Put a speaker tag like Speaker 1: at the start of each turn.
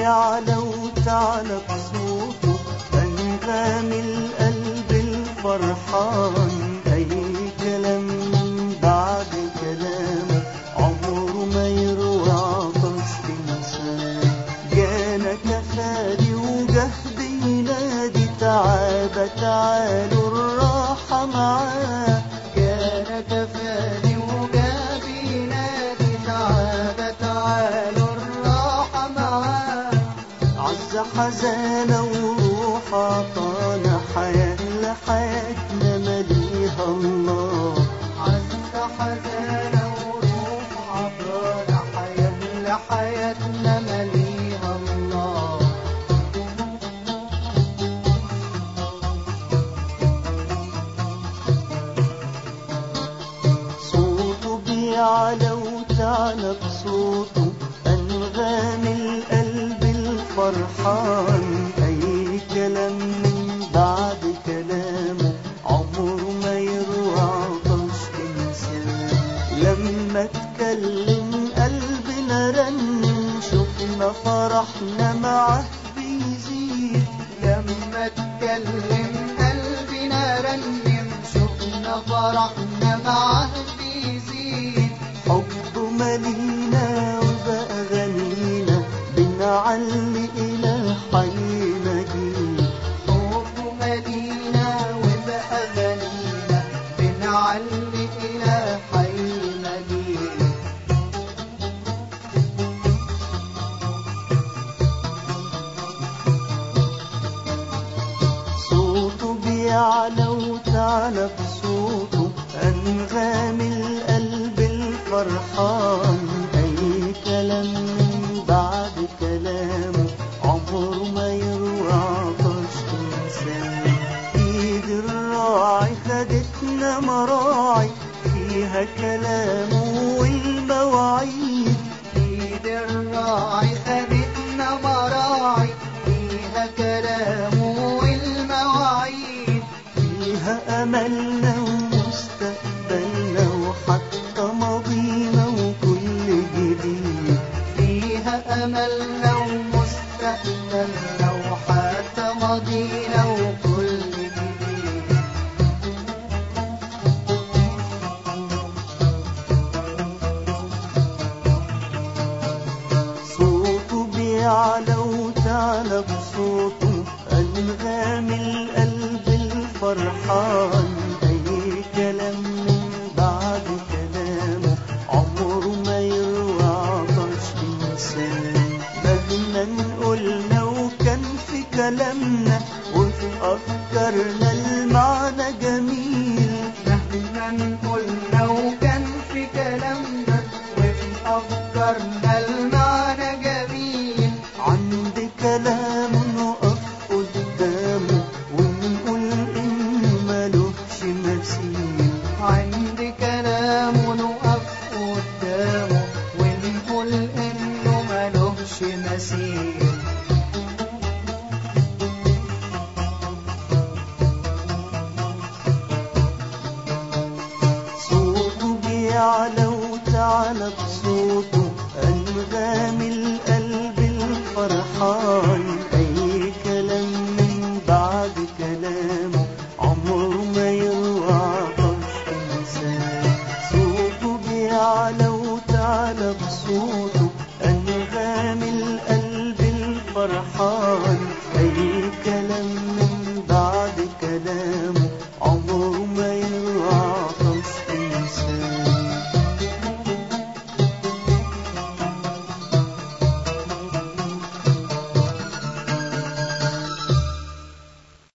Speaker 1: بيعلى وتعلى بصوته، أنغام القلب الفرحان. أي كلام من بعد كلامه عمره ما يروى عطش إنسان. جانا كفادي وجهد ينادي تعالى تعالوا الراحة معاه.
Speaker 2: جانا كفادي وجهد ينادي تعالى تعالوا الراحة معاه.
Speaker 1: عز حزانة وروح عطانا حياة لحياتنا مليها الله.
Speaker 2: عز حزانة وروح عطانا حياة لحياتنا مليها الله.
Speaker 1: صوته بيعلى وتعلى بصوته، أنغام القلب الفرحان. أي كلام من بعد كلامه عمره ما يروى عطش إنسان. لما اتكلم قلبنا رنم، شفنا فرحنا معه بيزيد.
Speaker 2: لما اتكلم قلبنا رنم، شفنا فرحنا معه بيزيد.
Speaker 1: حبه مالينا وبقى غنينا، بنعلي إلى حي مجيد.
Speaker 2: حبه مدينة وبقى غنينا، بنعلي إلى حي مدينة.
Speaker 1: صوته بيعلى وتعلى بصوته، أنغام القلب الفرحان. أي كلام من بعد كلامه عمره ما يروى عطش إنسان. إيد الراعي خدتنا مراعي، فيها كلامه والمواعيد.
Speaker 2: ايد الراعي خدتنا مراعي، فيها كلامه والمواعيد.
Speaker 1: فيها أملنا ومستقبلنا وحتى ماضينا وكل جديد.
Speaker 2: فيها أملنا ومستقبلنا وحتى ماضينا وكل جديد.
Speaker 1: صوته بيعلى وتعلى بصوته، أنغام القلب الفرحان. أي كلام من بعد كلامه عمره ما يروى عطش إنسان. مهما قلنا وكان في كلامنا وفي أفكارنا المعنى جميل.
Speaker 2: مهما قلنا وكان في كلامنا وفي أفكارنا المعنى جميل.
Speaker 1: عند كلامه نقف قدامه ونقول إنه ملوش مثيل.
Speaker 2: عند كلامه نقف قدامه ونقول إنه ملوش مثيل.
Speaker 1: صوته بيعلى وتعلى بصوته، أنغام القلب الفرحان. أي كلام من بعد كلامه عمره ما يروى عطش إنسان. صوته بيعلى وتعلى بصوته، أنغام القلب الفرحان.